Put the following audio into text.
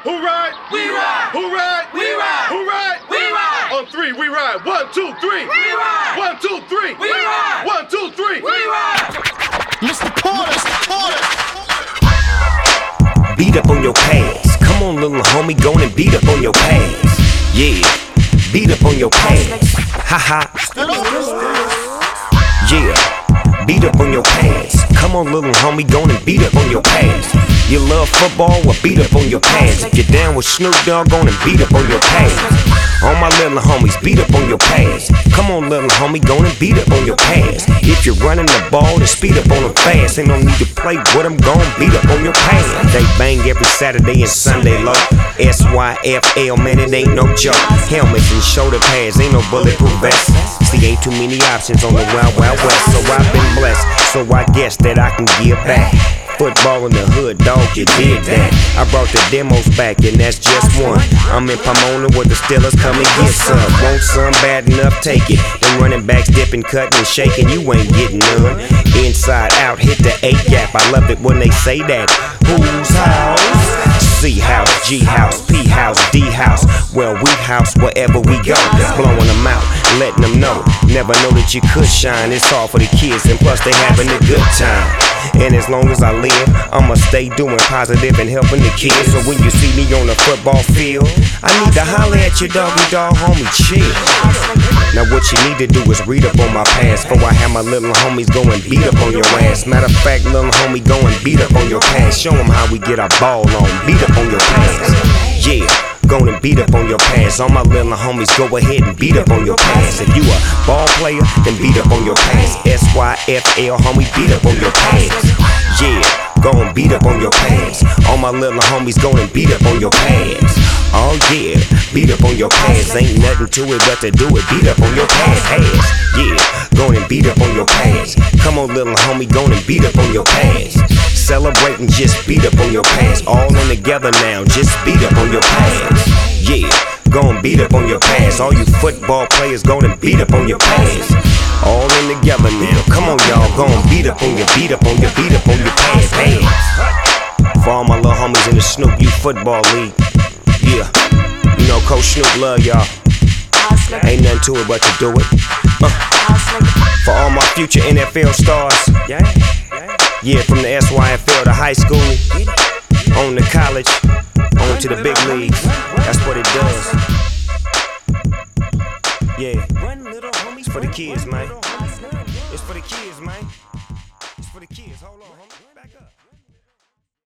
Who ride? We ride. Who ride? We ride. Who ride? We ride. On three, we ride. 1, 2, 3. We ride. 1, 2, 3. We ride. 1, 2, 3. We ride. Mr. Porter. Beat up on your past. Come on, little homie, go and beat up on your past. Yeah, beat up on your past. Ha ha. Yeah, beat up on your past. Come on, little homie, go and beat up on your past. You love football? Well, beat up on your past. If you're down with Snoop Dogg, go and beat up on your past. All my little homies, beat up on your past. Come on, little homie, go and beat up on your past. If you're running the ball, then speed up on them fast. Ain't no need to play with them, gon' beat up on your past. They bang every Saturday and Sunday low. SYFL, man, it ain't no joke. Helmets and shoulder pads, ain't no bulletproof vests. See, ain't too many options on the Wild Wild West. So I've been blessed, so I guess that I can give back. Football in the hood, dog, you did that. I brought the demos back, and that's just one. I'm in Pomona where the Steelers come and get some. Want some bad enough, take it. Them running backs dipping, cutting, and shaking, you ain't getting none. Inside out, hit the 8 gap. I love it when they say that. Whose house? C house, G house, P house, D house. Well, we house wherever we go. Blowing them out, letting them know. Never know that you could shine. It's all for the kids, and plus they having a good time. And as long as I live, I'ma stay doing positive and helping the kids. So when you see me on the football field, I need to holler at your doggy dog homie, chill. Now what you need to do is read up on my past, before I have my little homies go and beat up on your ass. Matter of fact, little homie, go and beat up on your past. Show them how we get our ball on, beat up on your past. Yeah, go and beat up on your past. All my little homies, go ahead and beat up on your past. If you a ball player, then beat up on your past. SYFL, homie, beat up on your past. Yeah, go and beat up on your past. All my little homies, go and beat up on your past. Oh yeah, beat up on your past. Ain't nothing to it but to do it. Beat up on your past. Yeah, go and beat up on your past. Come on, little homie, go and beat up on your past. Celebrate and just beat up on your past. All in together now, just beat up on your past. Yeah, go and beat up on your past. All you football players, go and beat up on your past. All in together now. Come on, y'all, go and beat up on your past. For all my little homies in the Snoop U Football League. Yeah, you know Coach Snoop love y'all. Ain't nothing to it but to do it. For all my future NFL stars. Yeah, from the SYFL to high school, on to college, on to the big leagues. That's what it does. Yeah, it's for the kids, man. It's for the kids, man.